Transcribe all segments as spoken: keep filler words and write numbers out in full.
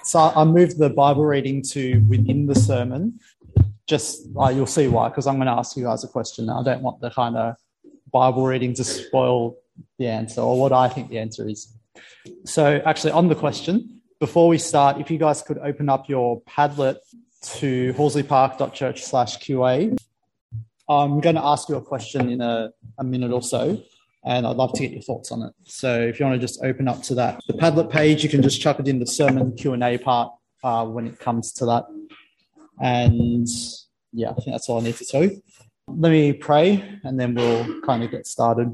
So I moved the Bible reading to within the sermon. Just uh, you'll see why, because I'm going to ask you guys a question. I don't want the kind of Bible reading to spoil the answer or what I think the answer is. So actually on the question, before we start, if you guys could open up your Padlet to horsleypark.church slash QA. I'm going to ask you a question in a, a minute or so, and I'd love to get your thoughts on it. So if you want to just open up to that, the Padlet page, you can just chuck it in the sermon Q and A part uh, when it comes to that. And yeah, I think that's all I need to tell you. Let me pray, and then we'll kind of get started.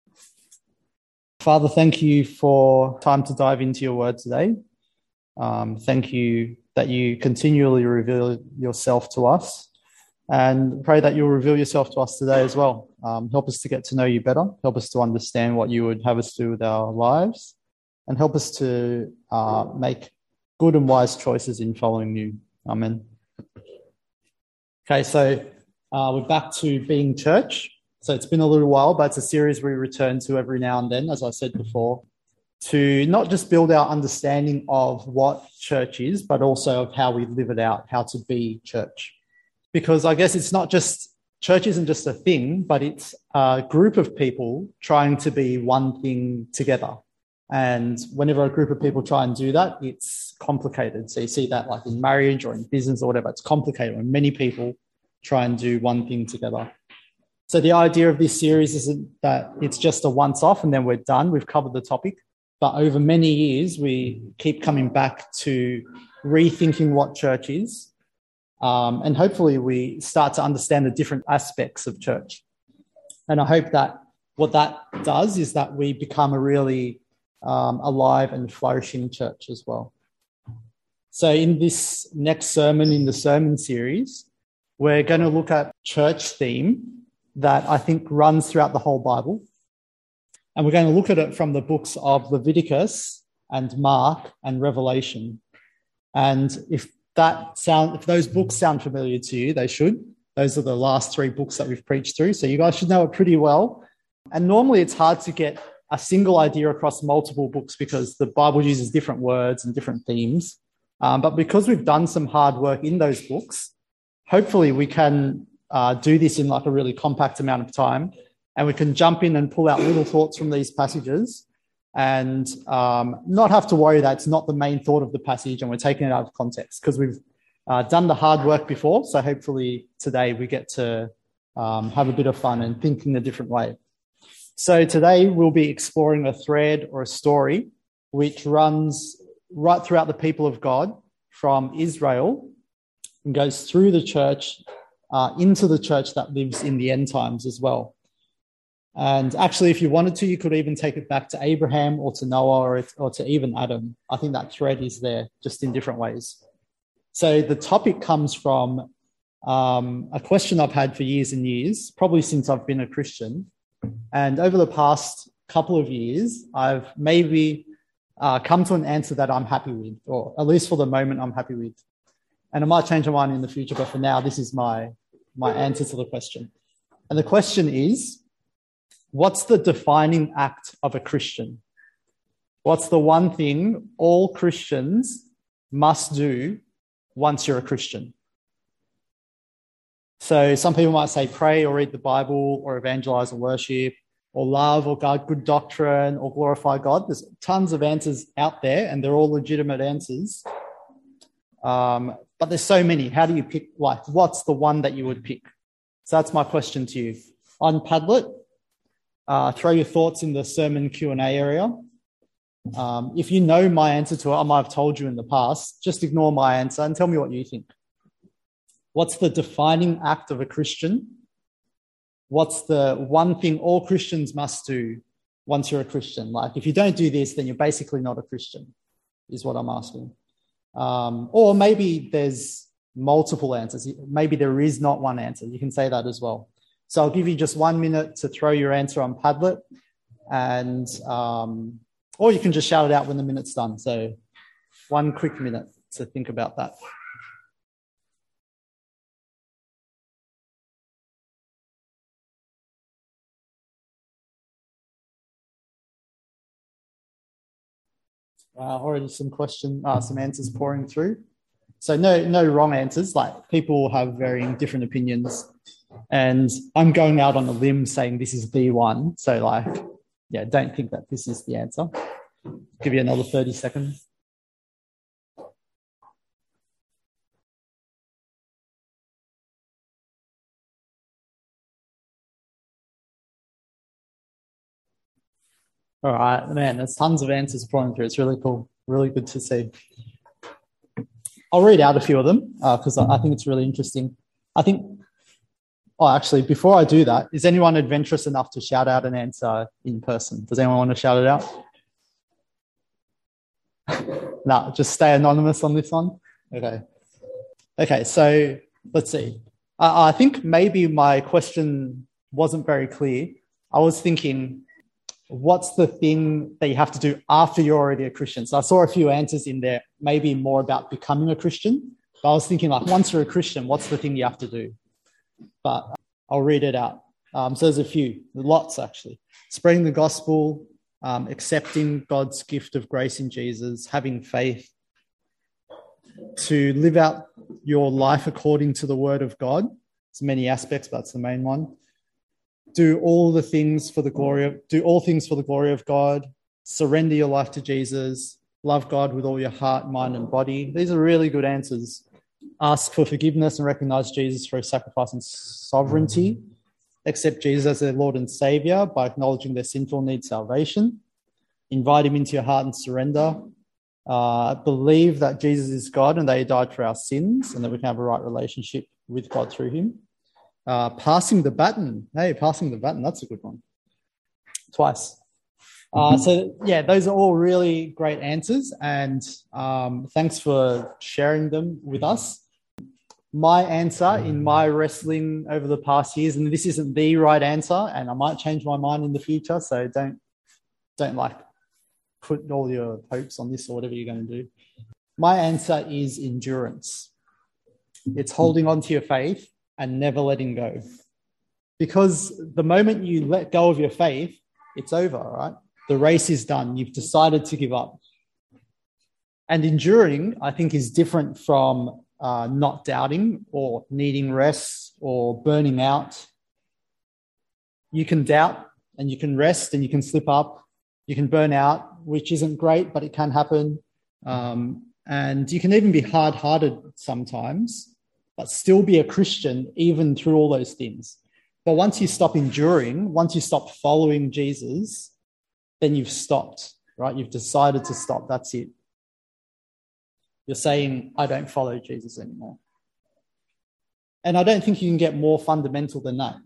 Father, thank you for time to dive into your word today. Um, thank you that you continually reveal yourself to us, and pray that you'll reveal yourself to us today as well. Um, help us to get to know you better. Help us to understand what you would have us do with our lives, and help us to uh, make good and wise choices in following you. Amen. Okay, so uh, we're back to being church. So it's been a little while, but it's a series we return to every now and then, as I said before, to not just build our understanding of what church is, but also of how we live it out, how to be church. Because I guess it's not just, church isn't just a thing, but it's a group of people trying to be one thing together. And whenever a group of people try and do that, it's complicated. So you see that like in marriage or in business or whatever, it's complicated when many people try and do one thing together. So the idea of this series isn't that it's just a once-off and then we're done. We've covered the topic. But over many years, we keep coming back to rethinking what church is. Um, and hopefully we start to understand the different aspects of church. And I hope that what that does is that we become a really um, alive and flourishing church as well. So in this next sermon in the sermon series, we're going to look at church theme that I think runs throughout the whole Bible. And we're going to look at it from the books of Leviticus and Mark and Revelation. And if that sound, if those books sound familiar to you, they should. Those are the last three books that we've preached through. So you guys should know it pretty well. And normally it's hard to get a single idea across multiple books because the Bible uses different words and different themes. Um, but because we've done some hard work in those books, hopefully we can uh, do this in like a really compact amount of time. And we can jump in and pull out little thoughts from these passages and um, not have to worry that it's not the main thought of the passage and we're taking it out of context because we've uh, done the hard work before. So hopefully today we get to um, have a bit of fun and think in a different way. So today we'll be exploring a thread or a story which runs right throughout the people of God from Israel and goes through the church uh, into the church that lives in the end times as well. And actually, if you wanted to, you could even take it back to Abraham or to Noah or, or to even Adam. I think that thread is there, just in different ways. So the topic comes from um, a question I've had for years and years, probably since I've been a Christian. And over the past couple of years, I've maybe uh, come to an answer that I'm happy with, or at least for the moment, I'm happy with. And I might change my mind in the future, but for now, this is my, my answer to the question. And the question is, what's the defining act of a Christian? What's the one thing all Christians must do once you're a Christian? So some people might say pray or read the Bible or evangelize or worship or love or guard good doctrine or glorify God. There's tons of answers out there and they're all legitimate answers. Um, but there's so many. How do you pick, like, what's the one that you would pick? So that's my question to you. On Padlet, Uh, throw your thoughts in the sermon Q and A area. Um, if you know my answer to it, I might have told you in the past, just ignore my answer and tell me what you think. What's the defining act of a Christian? What's the one thing all Christians must do once you're a Christian? Like, if you don't do this, then you're basically not a Christian, is what I'm asking. Um, or maybe there's multiple answers. Maybe there is not one answer. You can say that as well. So I'll give you just one minute to throw your answer on Padlet, and um, or you can just shout it out when the minute's done. So one quick minute to think about that. Uh, already some question, uh, some answers pouring through. So no, no wrong answers. Like people have varying different opinions, and I'm going out on a limb saying this is the one. So like, yeah, don't think that this is the answer. I'll give you another thirty seconds. All right, man, there's tons of answers pouring through. It's really cool. Really good to see. I'll read out a few of them because uh, I think it's really interesting. I think, oh, actually, before I do that, is anyone adventurous enough to shout out an answer in person? Does anyone want to shout it out? No, just stay anonymous on this one. Okay. Okay, so let's see. Uh, I think maybe my question wasn't very clear. I was thinking, what's the thing that you have to do after you're already a Christian? So I saw a few answers in there, maybe more about becoming a Christian. But I was thinking, like, once you're a Christian, what's the thing you have to do? But I'll read it out. Um, so there's a few, lots actually. Spreading the gospel, um, accepting God's gift of grace in Jesus, having faith, to live out your life according to the word of God. There's many aspects, but that's the main one. Do all the things for the glory of, do all things for the glory of God. Surrender your life to Jesus. Love God with all your heart, mind, and body. These are really good answers. Ask for forgiveness and recognize Jesus for his sacrifice and sovereignty. Accept Jesus as their Lord and Savior by acknowledging their sinful need salvation. Invite him into your heart and surrender. Uh, believe that Jesus is God and that he died for our sins and that we can have a right relationship with God through him. Uh, passing the baton. Hey, passing the baton. That's a good one. Twice. Uh, so, yeah, those are all really great answers, and um, thanks for sharing them with us. My answer in my wrestling over the past years, and this isn't the right answer, and I might change my mind in the future, so don't, don't like put all your hopes on this or whatever you're going to do. My answer is endurance. It's holding on to your faith and never letting go. Because the moment you let go of your faith, it's over, right? The race is done. You've decided to give up. And enduring, I think, is different from uh, not doubting or needing rest or burning out. You can doubt and you can rest and you can slip up. You can burn out, which isn't great, but it can happen. Um, and you can even be hard-hearted sometimes, but still be a Christian even through all those things. But once you stop enduring, once you stop following Jesus, then you've stopped, right? You've decided to stop. That's it. You're saying, I don't follow Jesus anymore. And I don't think you can get more fundamental than that.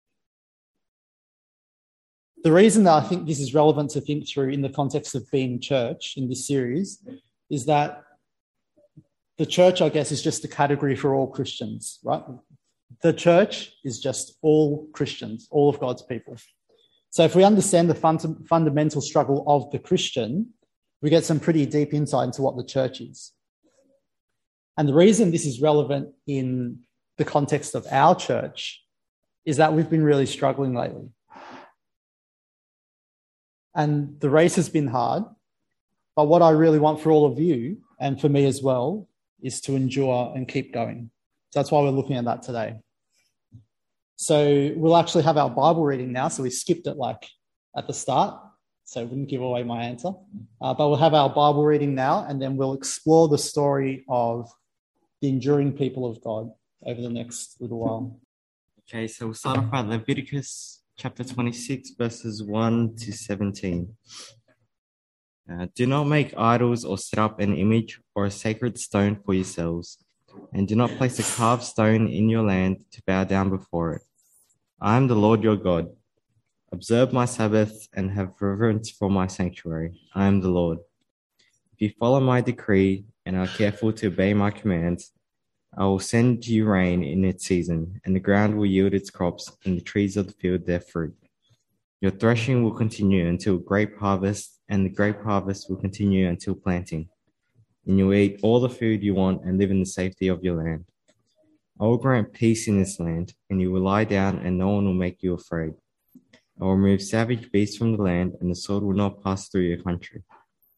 The reason that I think this is relevant to think through in the context of being church in this series is that the church, I guess, is just a category for all Christians, right? The church is just all Christians, all of God's people. So if we understand the fund- fundamental struggle of the Christian, we get some pretty deep insight into what the church is. And the reason this is relevant in the context of our church is that we've been really struggling lately. And the race has been hard, but what I really want for all of you, and for me as well, is to endure and keep going. So that's why we're looking at that today. So we'll actually have our Bible reading now. So we skipped it like at the start, so I wouldn't give away my answer. Uh, but we'll have our Bible reading now, and then we'll explore the story of the enduring people of God over the next little while. Okay, so we'll start off by Leviticus chapter twenty-six, verses one to seventeen. Uh, do not make idols or set up an image or a sacred stone for yourselves, and do not place a carved stone in your land to bow down before it. I am the Lord your God. Observe my Sabbath and have reverence for my sanctuary. I am the Lord. If you follow my decree and are careful to obey my commands, I will send you rain in its season, and the ground will yield its crops, and the trees of the field their fruit. Your threshing will continue until grape harvest, and the grape harvest will continue until planting. And you will eat all the food you want and live in the safety of your land. I will grant peace in this land, and you will lie down, and no one will make you afraid. I will remove savage beasts from the land, and the sword will not pass through your country.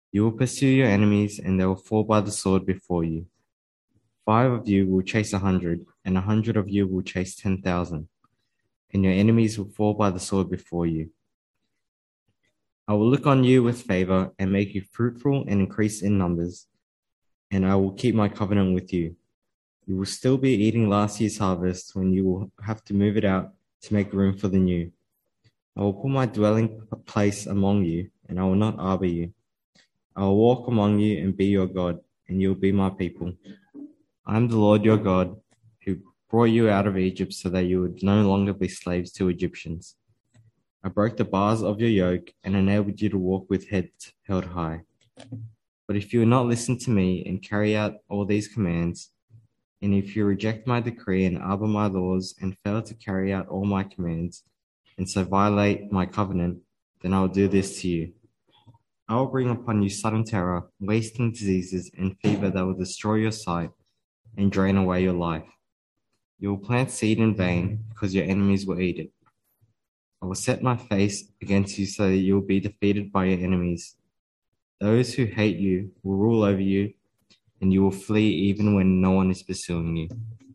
You will pursue your enemies, and they will fall by the sword before you. Five of you will chase a hundred, and a hundred of you will chase ten thousand, and your enemies will fall by the sword before you. I will look on you with favor and make you fruitful and increase in numbers, and I will keep my covenant with you. You will still be eating last year's harvest when you will have to move it out to make room for the new. I will put my dwelling place among you, and I will not arbor you. I will walk among you and be your God, and you will be my people. I am the Lord your God, who brought you out of Egypt so that you would no longer be slaves to Egyptians. I broke the bars of your yoke and enabled you to walk with heads held high. But if you will not listen to me and carry out all these commands, and if you reject my decree and arbor my laws and fail to carry out all my commands, and so violate my covenant, then I will do this to you. I will bring upon you sudden terror, wasting diseases, and fever that will destroy your sight and drain away your life. You will plant seed in vain, because your enemies will eat it. I will set my face against you so that you will be defeated by your enemies. Those who hate you will rule over you, and you will flee even when no one is pursuing you.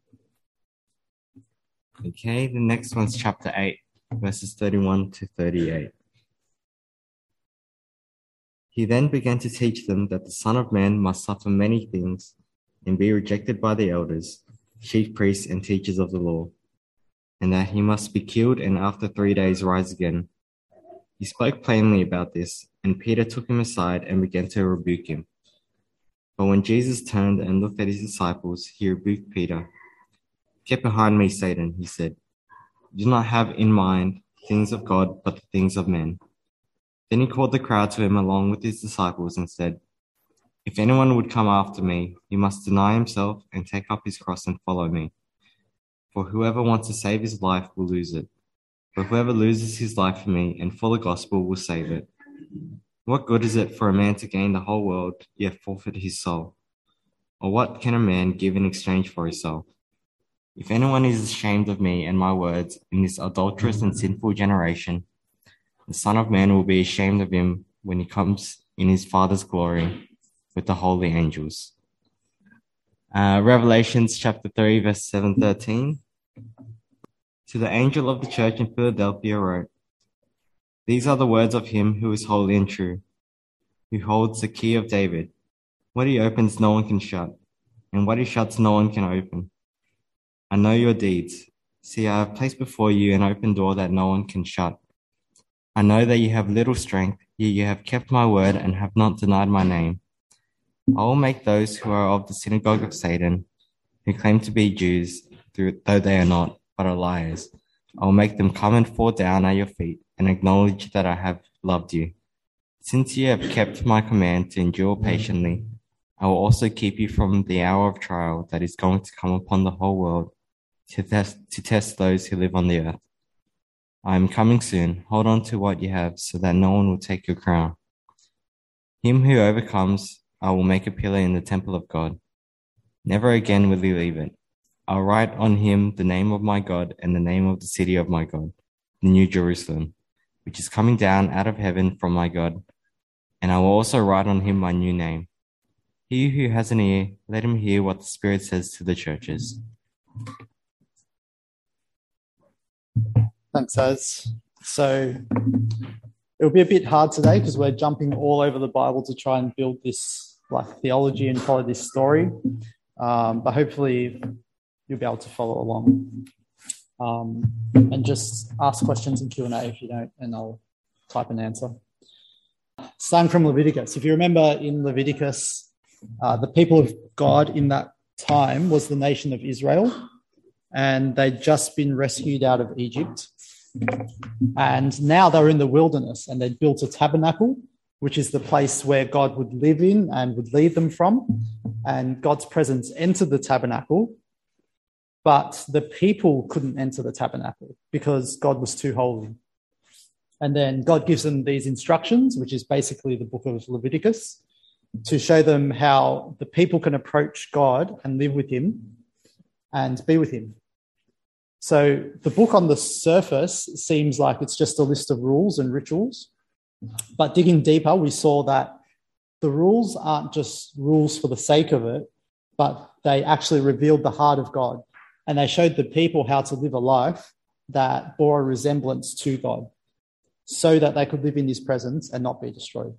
Okay, the next one's chapter eight, verses thirty-one to thirty-eight. He then began to teach them that the Son of Man must suffer many things and be rejected by the elders, chief priests, and teachers of the law, and that he must be killed and after three days rise again. He spoke plainly about this, and Peter took him aside and began to rebuke him. But when Jesus turned and looked at his disciples, he rebuked Peter. "Get behind me, Satan," he said. "You do not have in mind things of God, but the things of men." Then he called the crowd to him along with his disciples and said, "If anyone would come after me, he must deny himself and take up his cross and follow me. For whoever wants to save his life will lose it. But whoever loses his life for me and for the gospel will save it. What good is it for a man to gain the whole world, yet forfeit his soul? Or what can a man give in exchange for his soul? If anyone is ashamed of me and my words in this adulterous and sinful generation, the Son of Man will be ashamed of him when he comes in his Father's glory with the holy angels." Uh, Revelations chapter three, verse seven to thirteen. To the angel of the church in Philadelphia wrote, "These are the words of him who is holy and true, who holds the key of David. What he opens no one can shut, and what he shuts no one can open. I know your deeds. See, I have placed before you an open door that no one can shut. I know that you have little strength, yet you have kept my word and have not denied my name. I will make those who are of the synagogue of Satan, who claim to be Jews, though they are not, but are liars. I will make them come and fall down at your feet and acknowledge that I have loved you. Since you have kept my command to endure patiently, I will also keep you from the hour of trial that is going to come upon the whole world to test, to test those who live on the earth. I am coming soon. Hold on to what you have so that no one will take your crown. Him who overcomes, I will make a pillar in the temple of God. Never again will he leave it. I'll write on him the name of my God and the name of the city of my God, the New Jerusalem, which is coming down out of heaven from my God. And I will also write on him my new name. He who has an ear, let him hear what the Spirit says to the churches." Thanks, Az. So it'll be a bit hard today because we're jumping all over the Bible to try and build this like theology and follow this story. Um, but hopefully you'll be able to follow along. Um, and just ask questions in Q and A if you don't, and I'll type an answer. Starting from Leviticus. If you remember in Leviticus, uh, the people of God in that time was the nation of Israel, and they'd just been rescued out of Egypt. And now they're in the wilderness, and they'd built a tabernacle, which is the place where God would live in and would lead them from. And God's presence entered the tabernacle, but the people couldn't enter the tabernacle because God was too holy. And then God gives them these instructions, which is basically the book of Leviticus, to show them how the people can approach God and live with him and be with him. So the book on the surface seems like it's just a list of rules and rituals. But digging deeper, we saw that the rules aren't just rules for the sake of it, but they actually revealed the heart of God. And they showed the people how to live a life that bore a resemblance to God so that they could live in his presence and not be destroyed.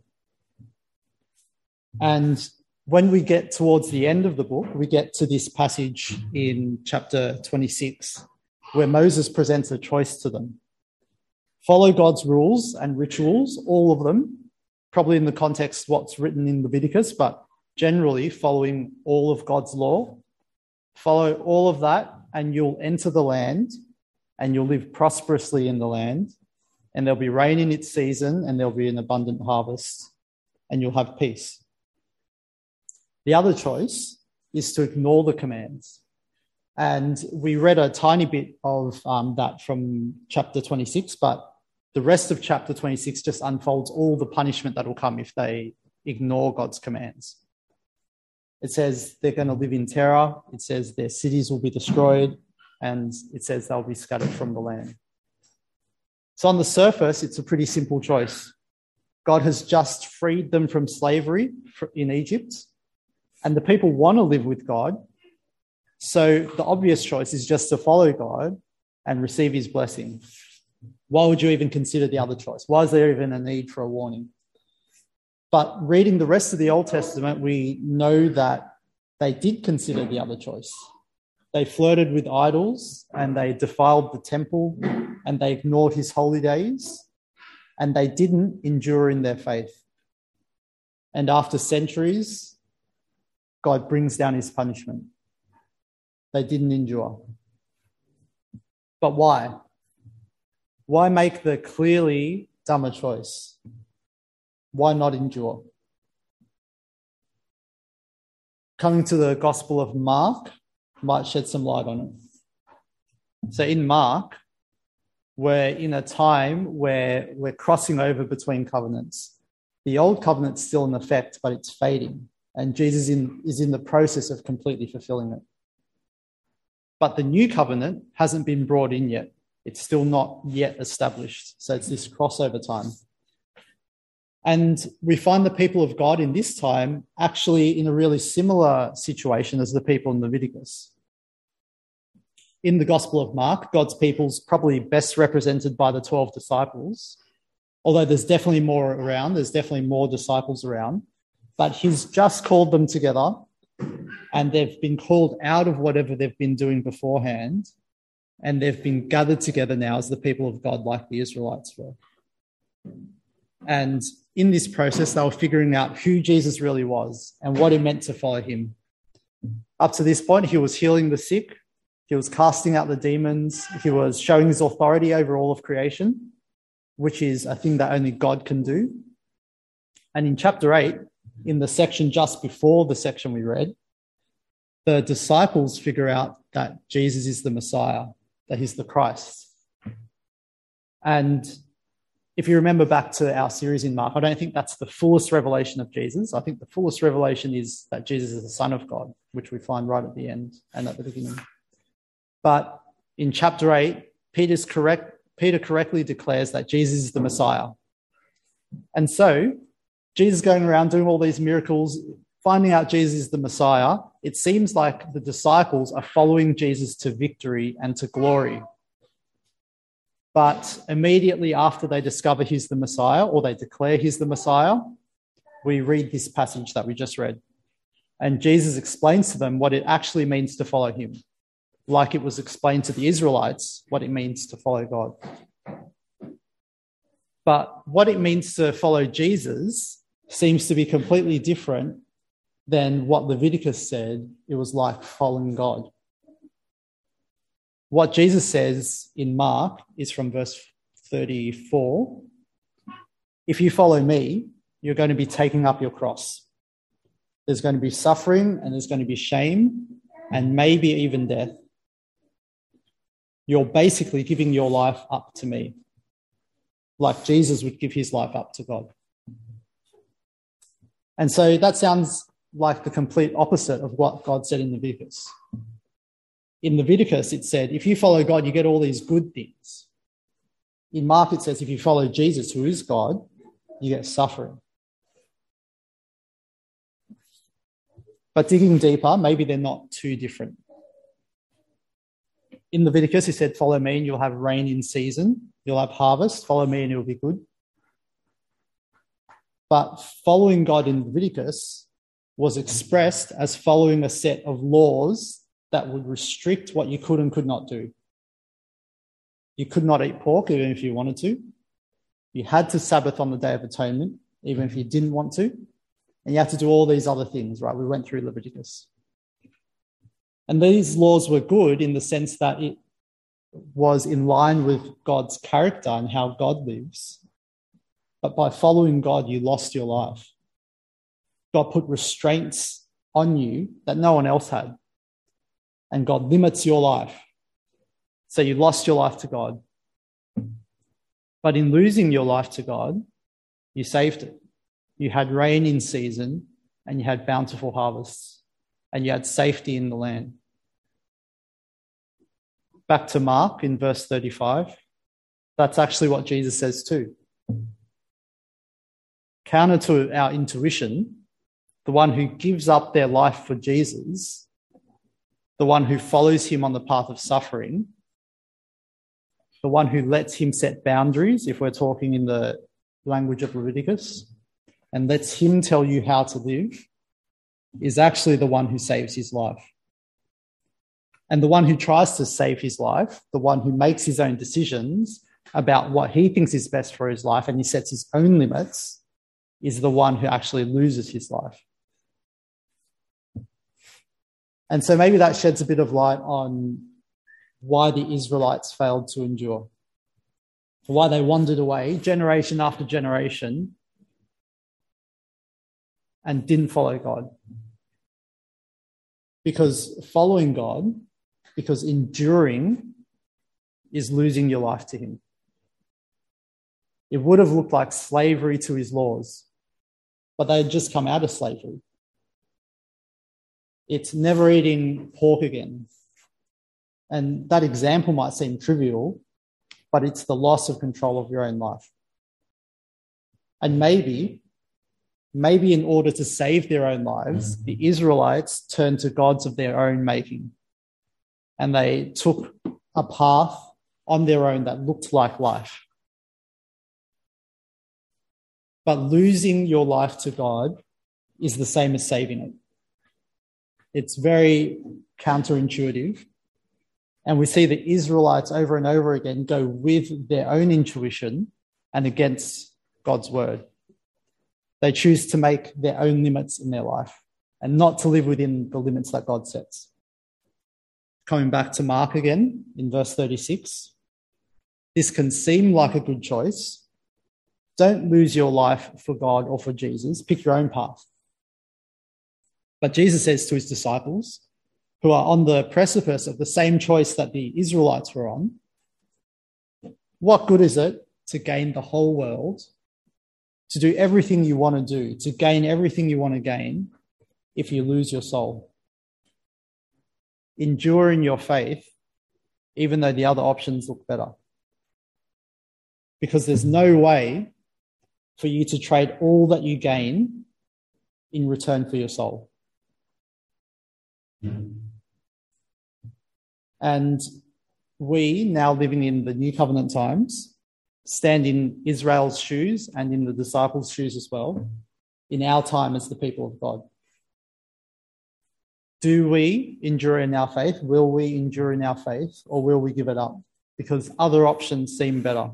And when we get towards the end of the book, we get to this passage in chapter twenty-six, where Moses presents a choice to them. Follow God's rules and rituals, all of them, probably in the context what's written in Leviticus, but generally following all of God's law. Follow all of that and you'll enter the land and you'll live prosperously in the land, and there'll be rain in its season and there'll be an abundant harvest and you'll have peace. The other choice is to ignore the commands. And we read a tiny bit of um, that from chapter twenty-six, but the rest of chapter twenty-six just unfolds all the punishment that will come if they ignore God's commands. It says they're going to live in terror. It says their cities will be destroyed. And it says they'll be scattered from the land. So on the surface, it's a pretty simple choice. God has just freed them from slavery in Egypt, and the people want to live with God. So the obvious choice is just to follow God and receive his blessing. Why would you even consider the other choice? Why is there even a need for a warning? But reading the rest of the Old Testament, we know that they did consider the other choice. They flirted with idols and they defiled the temple and they ignored his holy days and they didn't endure in their faith. And after centuries, God brings down his punishment. They didn't endure. But why? Why make the clearly dumber choice? Why not endure? Coming to the Gospel of Mark might shed some light on it. So in Mark, we're in a time where we're crossing over between covenants. The old covenant's still in effect, but it's fading. And Jesus in, is in the process of completely fulfilling it. But the new covenant hasn't been brought in yet. It's still not yet established. So it's this crossover time. And we find the people of God in this time actually in a really similar situation as the people in Leviticus. In the Gospel of Mark, God's people's probably best represented by the twelve disciples, although there's definitely more around, there's definitely more disciples around, but he's just called them together and they've been called out of whatever they've been doing beforehand, and they've been gathered together now as the people of God like the Israelites were. And in this process, they were figuring out who Jesus really was and what it meant to follow him. Up to this point, he was healing the sick. He was casting out the demons. He was showing his authority over all of creation, which is a thing that only God can do. And in chapter eight, in the section just before the section we read, the disciples figure out that Jesus is the Messiah, that he's the Christ. And if you remember back to our series in Mark, I don't think that's the fullest revelation of Jesus. I think the fullest revelation is that Jesus is the Son of God, which we find right at the end and at the beginning. But in chapter eight, Peter's correct, Peter correctly declares that Jesus is the Messiah. And so Jesus going around doing all these miracles, finding out Jesus is the Messiah, it seems like the disciples are following Jesus to victory and to glory. But immediately after they discover he's the Messiah, or they declare he's the Messiah, we read this passage that we just read. And Jesus explains to them what it actually means to follow him, like it was explained to the Israelites what it means to follow God. But what it means to follow Jesus seems to be completely different than what Leviticus said it was like following God. What Jesus says in Mark is from verse thirty-four. If you follow me, you're going to be taking up your cross. There's going to be suffering and there's going to be shame and maybe even death. You're basically giving your life up to me, like Jesus would give his life up to God. And so that sounds like the complete opposite of what God said in Leviticus. In Leviticus, it said, if you follow God, you get all these good things. In Mark, it says, if you follow Jesus, who is God, you get suffering. But digging deeper, maybe they're not too different. In Leviticus, he said, follow me and you'll have rain in season. You'll have harvest. Follow me and it'll be good. But following God in Leviticus was expressed as following a set of laws that would restrict what you could and could not do. You could not eat pork even if you wanted to. You had to Sabbath on the Day of Atonement, even if you didn't want to. And you had to do all these other things, right? We went through Leviticus. And these laws were good in the sense that it was in line with God's character and how God lives. But by following God, you lost your life. God put restraints on you that no one else had. And God limits your life. So you lost your life to God. But in losing your life to God, you saved it. You had rain in season and you had bountiful harvests and you had safety in the land. Back to Mark in verse thirty-five. That's actually what Jesus says too. Counter to our intuition, the one who gives up their life for Jesus, the one who follows him on the path of suffering, the one who lets him set boundaries, if we're talking in the language of Leviticus, and lets him tell you how to live, is actually the one who saves his life. And the one who tries to save his life, the one who makes his own decisions about what he thinks is best for his life and he sets his own limits, is the one who actually loses his life. And so maybe that sheds a bit of light on why the Israelites failed to endure, why they wandered away generation after generation and didn't follow God. Because following God, because enduring is losing your life to him. It would have looked like slavery to his laws, but they had just come out of slavery. It's never eating pork again. And that example might seem trivial, but it's the loss of control of your own life. And maybe, maybe in order to save their own lives, the Israelites turned to gods of their own making. And they took a path on their own that looked like life. But losing your life to God is the same as saving it. It's very counterintuitive. And we see the Israelites over and over again go with their own intuition and against God's word. They choose to make their own limits in their life and not to live within the limits that God sets. Coming back to Mark again in verse thirty-six, this can seem like a good choice. Don't lose your life for God or for Jesus. Pick your own path. But Jesus says to his disciples, who are on the precipice of the same choice that the Israelites were on, what good is it to gain the whole world, to do everything you want to do, to gain everything you want to gain, if you lose your soul? Endure in your faith, even though the other options look better. Because there's no way for you to trade all that you gain in return for your soul. And we, now living in the New Covenant times, stand in Israel's shoes and in the disciples' shoes as well, in our time as the people of God. Do we endure in our faith? Will we endure in our faith, or will we give it up? Because other options seem better.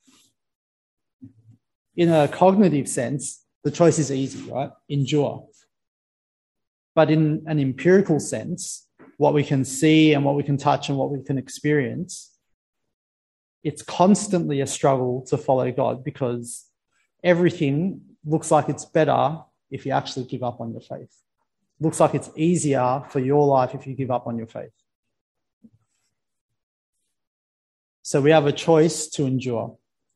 In a cognitive sense, the choice is easy, right? Endure. But in an empirical sense, what we can see and what we can touch and what we can experience, it's constantly a struggle to follow God, because everything looks like it's better if you actually give up on your faith. Looks like it's easier for your life if you give up on your faith. So we have a choice to endure.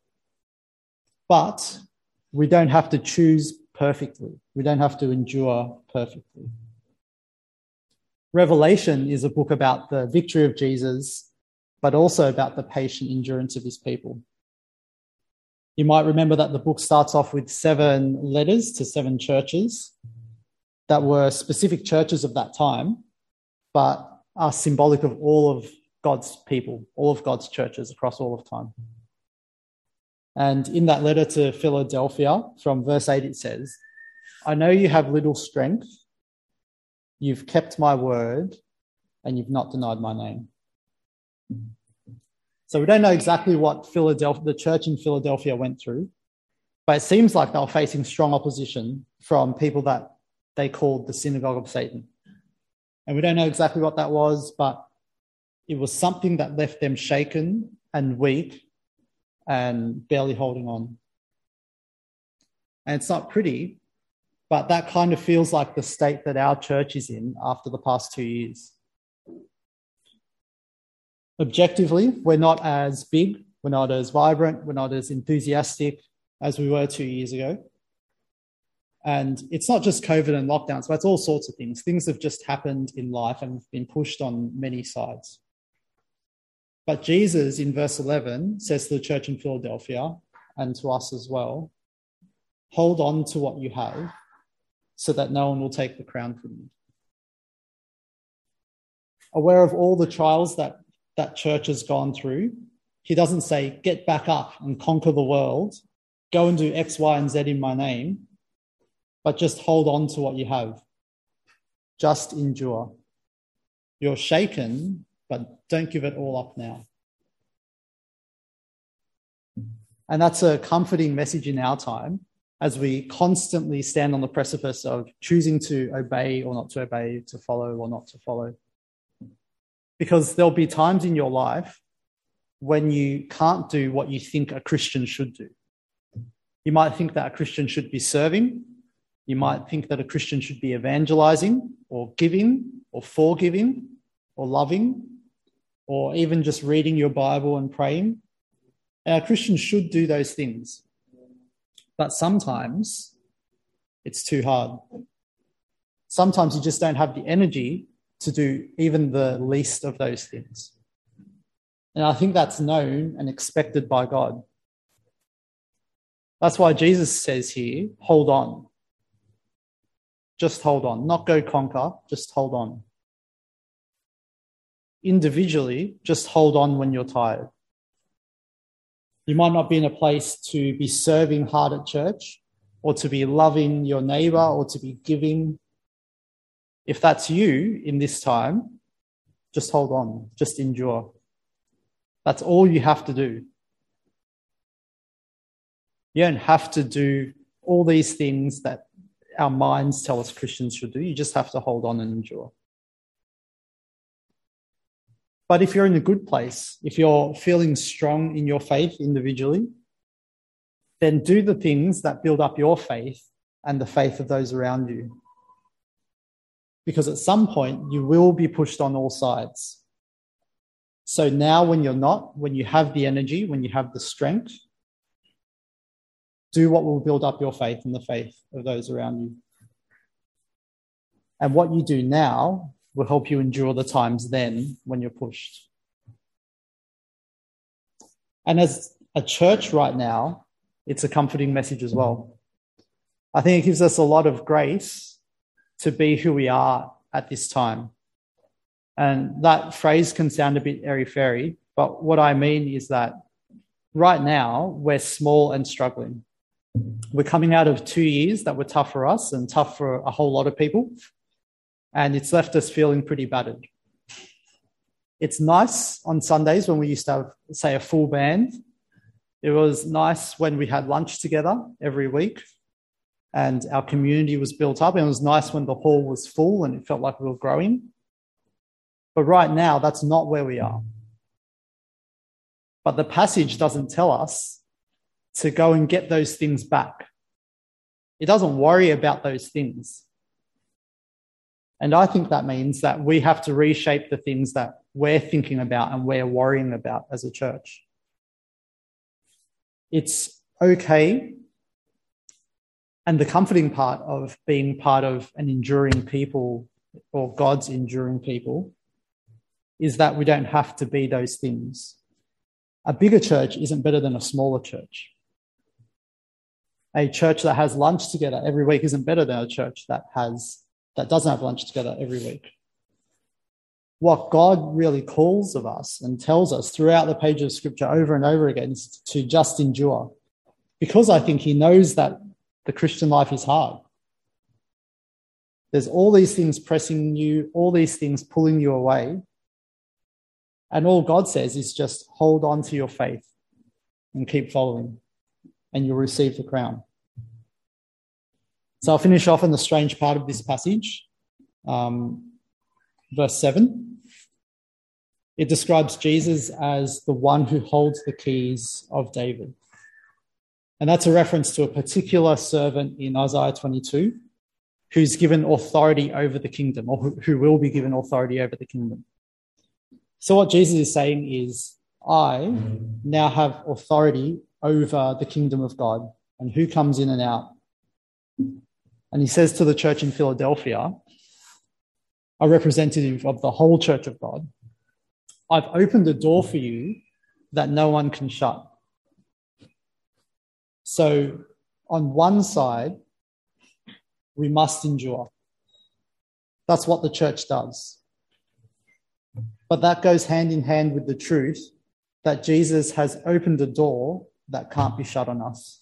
But we don't have to choose perfectly. We don't have to endure perfectly. Revelation is a book about the victory of Jesus, but also about the patient endurance of his people. You might remember that the book starts off with seven letters to seven churches. that were specific churches of that time, but are symbolic of all of God's people, all of God's churches across all of time. And in that letter to Philadelphia, from verse eight, it says, I know you have little strength, you've kept my word, and you've not denied my name. So we don't know exactly what Philadelphia, the church in Philadelphia went through, but it seems like they were facing strong opposition from people that they called the synagogue of Satan. And we don't know exactly what that was, but it was something that left them shaken and weak and barely holding on. And it's not pretty, but that kind of feels like the state that our church is in after the past two years. Objectively, we're not as big, we're not as vibrant, we're not as enthusiastic as we were two years ago. And it's not just COVID and lockdowns, but it's all sorts of things. Things have just happened in life and have been pushed on many sides. But Jesus, in verse eleven, says to the church in Philadelphia, and to us as well, hold on to what you have so that no one will take the crown from you. Aware of all the trials that that church has gone through, he doesn't say, get back up and conquer the world, go and do X, Y, and Z in my name, but just hold on to what you have. Just endure. You're shaken, but don't give it all up now. And that's a comforting message in our time as we constantly stand on the precipice of choosing to obey or not to obey, to follow or not to follow. Because there'll be times in your life when you can't do what you think a Christian should do. You might think that a Christian should be serving. You might think that a Christian should be evangelizing or giving or forgiving or loving or even just reading your Bible and praying. And a Christian should do those things. But sometimes it's too hard. Sometimes you just don't have the energy to do even the least of those things. And I think that's known and expected by God. That's why Jesus says here, hold on. Just hold on. Not go conquer, just hold on. Individually, just hold on when you're tired. You might not be in a place to be serving hard at church or to be loving your neighbor or to be giving. If that's you in this time, just hold on, just endure. That's all you have to do. You don't have to do all these things that our minds tell us Christians should do. You just have to hold on and endure. But if you're in a good place, if you're feeling strong in your faith individually, then do the things that build up your faith and the faith of those around you. Because at some point, you will be pushed on all sides. So now when you're not, when you have the energy, when you have the strength, do what will build up your faith and the faith of those around you. And what you do now will help you endure the times then when you're pushed. And as a church right now, it's a comforting message as well. I think it gives us a lot of grace to be who we are at this time. And that phrase can sound a bit airy-fairy, but what I mean is that right now we're small and struggling. We're coming out of two years that were tough for us and tough for a whole lot of people, and it's left us feeling pretty battered. It's nice on Sundays when we used to have, say, a full band. It was nice when we had lunch together every week and our community was built up. And it was nice when the hall was full and it felt like we were growing. But right now, that's not where we are. But the passage doesn't tell us to go and get those things back. It doesn't worry about those things. And I think that means that we have to reshape the things that we're thinking about and we're worrying about as a church. It's okay. And the comforting part of being part of an enduring people or God's enduring people is that we don't have to be those things. A bigger church isn't better than a smaller church. A church that has lunch together every week isn't better than a church that has that doesn't have lunch together every week. What God really calls of us and tells us throughout the pages of Scripture over and over again is to just endure. Because I think he knows that the Christian life is hard. There's all these things pressing you, all these things pulling you away. And all God says is just hold on to your faith and keep following, and you'll receive the crown. So I'll finish off on the strange part of this passage. Um, verse seven. It describes Jesus as the one who holds the keys of David. And that's a reference to a particular servant in Isaiah twenty-two who's given authority over the kingdom, or who, who will be given authority over the kingdom. So what Jesus is saying is, I now have authority over the kingdom of God and who comes in and out. And he says to the church in Philadelphia, a representative of the whole church of God, I've opened a door for you that no one can shut. So on one side, we must endure. That's what the church does. But that goes hand in hand with the truth that Jesus has opened a door that can't be shut on us.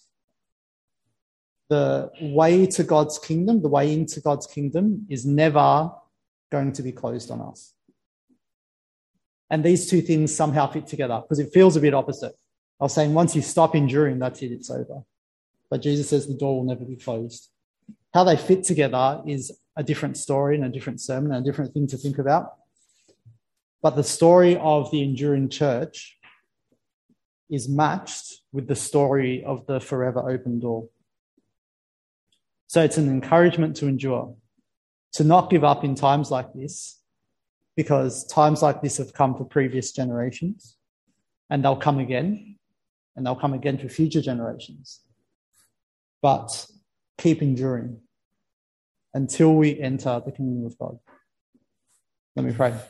The way to God's kingdom, the way into God's kingdom is never going to be closed on us. And these two things somehow fit together because it feels a bit opposite. I was saying once you stop enduring, that's it, it's over. But Jesus says the door will never be closed. How they fit together is a different story and a different sermon and a different thing to think about. But the story of the enduring church is matched with the story of the forever open door. So it's an encouragement to endure, to not give up in times like this, because times like this have come for previous generations, and they'll come again, and they'll come again for future generations. But keep enduring until we enter the kingdom of God. Let me pray.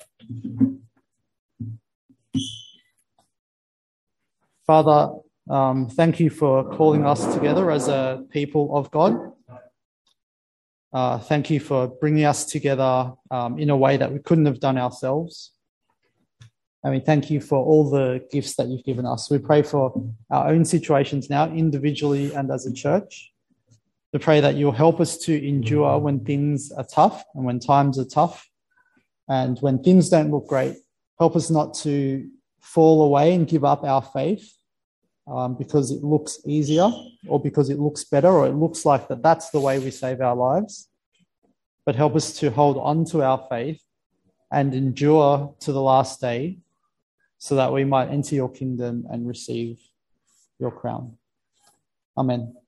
Father, um, thank you for calling us together as a people of God. Uh, thank you for bringing us together um, in a way that we couldn't have done ourselves. And we thank you for all the gifts that you've given us. We pray for our own situations now, individually and as a church. We pray that you'll help us to endure when things are tough and when times are tough. And when things don't look great, help us not to fall away and give up our faith um, because it looks easier or because it looks better or it looks like that that's the way we save our lives. But help us to hold on to our faith and endure to the last day so that we might enter your kingdom and receive your crown. Amen.